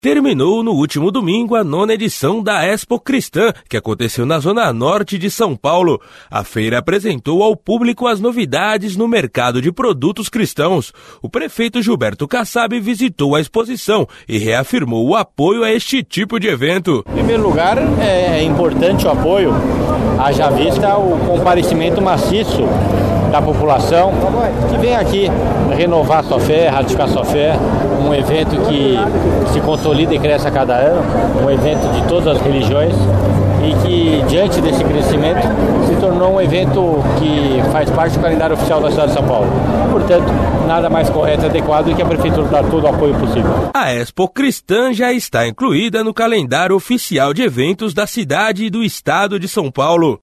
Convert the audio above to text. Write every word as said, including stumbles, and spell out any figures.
Terminou no último domingo a nona edição da Expo Cristã, que aconteceu na zona norte de São Paulo. A feira apresentou ao público as novidades no mercado de produtos cristãos. O prefeito Gilberto Kassab visitou a exposição e reafirmou o apoio a este tipo de evento. Em primeiro lugar, é importante o apoio, haja vista o comparecimento maciço da população que vem aqui renovar sua fé, ratificar sua fé, um evento que se consolida e cresce a cada ano, um evento de todas as religiões e que, diante desse crescimento, se tornou um evento que faz parte do calendário oficial da cidade de São Paulo. Portanto, nada mais correto e adequado do que a Prefeitura dar todo o apoio possível. A Expo Cristã já está incluída no calendário oficial de eventos da cidade e do estado de São Paulo.